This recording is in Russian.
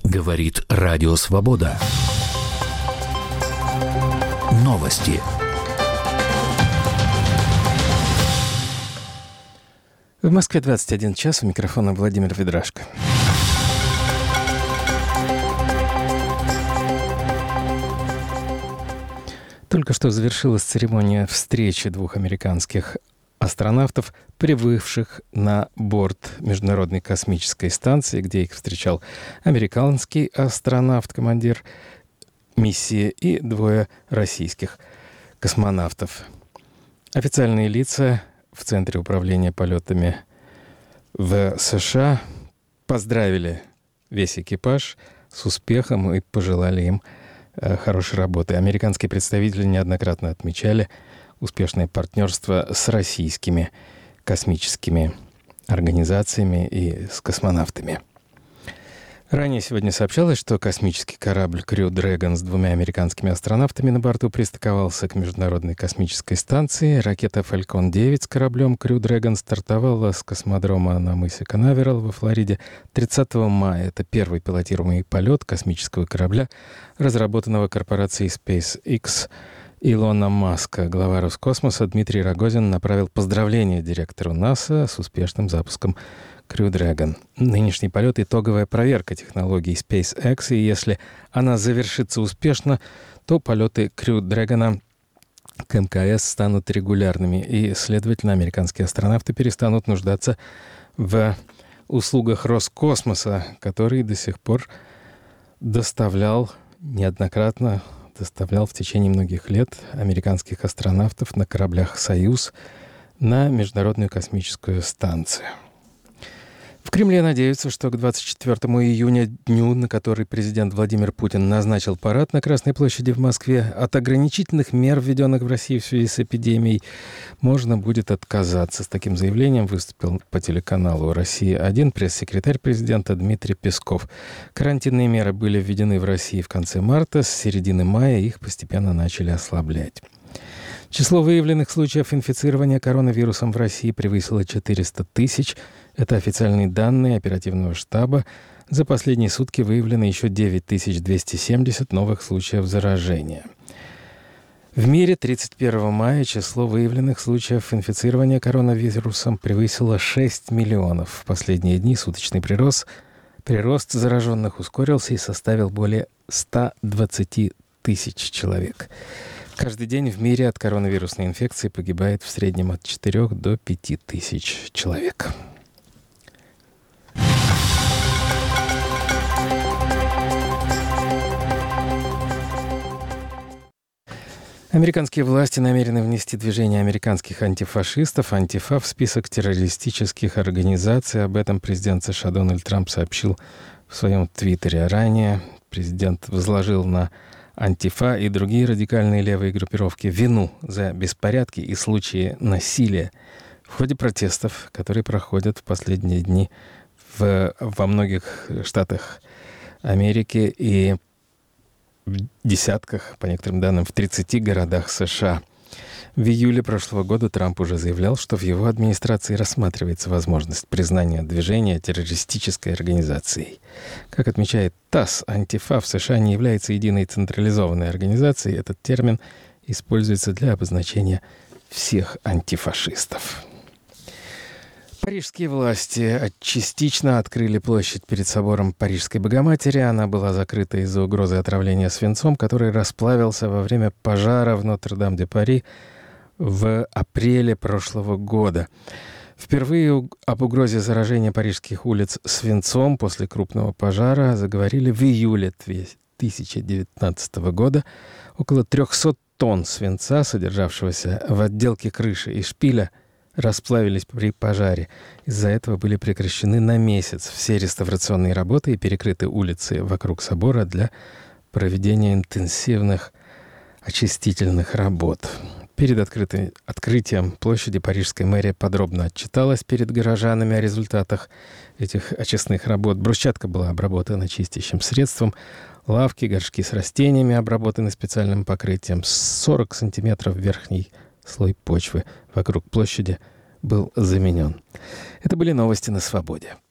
Говорит Радио Свобода. Новости. В Москве 21 час. У микрофона Владимир Ведрашко. Только что завершилась церемония встречи двух американских астронавтов, прибывших на борт Международной космической станции, где их встречал американский астронавт, командир миссии, и двое российских космонавтов. Официальные лица в Центре управления полетами в США поздравили весь экипаж с успехом и пожелали им хорошей работы. Американские представители неоднократно отмечали успешное партнерство с российскими космическими организациями и с космонавтами. Ранее сегодня сообщалось, что космический корабль Crew Dragon с двумя американскими астронавтами на борту пристыковался к Международной космической станции. Ракета Falcon 9 с кораблем Crew Dragon стартовала с космодрома на мысе Канаверал во Флориде 30 мая. Это первый пилотируемый полет космического корабля, разработанного корпорацией SpaceX Илона Маска. Глава Роскосмоса Дмитрий Рогозин направил поздравления директору НАСА с успешным запуском Crew Dragon. Нынешний полет — итоговая проверка технологий SpaceX, и если она завершится успешно, то полеты Crew Dragon к МКС станут регулярными, и, следовательно, американские астронавты перестанут нуждаться в услугах Роскосмоса, который до сих пор неоднократно доставлял в течение многих лет американских астронавтов на кораблях «Союз» на Международную космическую станцию. В Кремле надеются, что к 24 июня, дню, на который президент Владимир Путин назначил парад на Красной площади в Москве, от ограничительных мер, введенных в России в связи с эпидемией, можно будет отказаться. С таким заявлением выступил по телеканалу «Россия-1» пресс-секретарь президента Дмитрий Песков. Карантинные меры были введены в России в конце марта, с середины мая их постепенно начали ослаблять. Число выявленных случаев инфицирования коронавирусом в России превысило 400 тысяч. Это официальные данные оперативного штаба. За последние сутки выявлено еще 9270 новых случаев заражения. В мире 31 мая число выявленных случаев инфицирования коронавирусом превысило 6 миллионов. В последние дни суточный прирост зараженных ускорился и составил более 120 тысяч человек. Каждый день в мире от коронавирусной инфекции погибает в среднем от 4 до 5 тысяч человек. Американские власти намерены внести движение американских антифашистов, Антифа, в список террористических организаций. Об этом президент США Дональд Трамп сообщил в своем твиттере. Ранее президент возложил на Антифа и другие радикальные левые группировки вину за беспорядки и случаи насилия в ходе протестов, которые проходят в последние дни во многих штатах Америки и в десятках, по некоторым данным, в 30 городах США. В июле прошлого года Трамп уже заявлял, что в его администрации рассматривается возможность признания движения террористической организацией. Как отмечает ТАСС, Антифа в США не является единой централизованной организацией. Этот термин используется для обозначения всех антифашистов. Парижские власти частично открыли площадь перед собором Парижской Богоматери. Она была закрыта из-за угрозы отравления свинцом, который расплавился во время пожара в Нотр-Дам-де-Пари в апреле прошлого года. Впервые об угрозе заражения парижских улиц свинцом после крупного пожара заговорили в июле 2019 года. Около 300 тонн свинца, содержавшегося в отделке крыши и шпиля, расплавились при пожаре. Из-за этого были прекращены на месяц все реставрационные работы и перекрыты улицы вокруг собора для проведения интенсивных очистительных работ. Перед открытием площади парижская мэрия подробно отчиталась перед горожанами о результатах этих очистных работ. Брусчатка была обработана чистящим средством, лавки, горшки с растениями обработаны специальным покрытием. 40 сантиметров верхний слой почвы вокруг площади был заменен. Это были новости на «Свободе».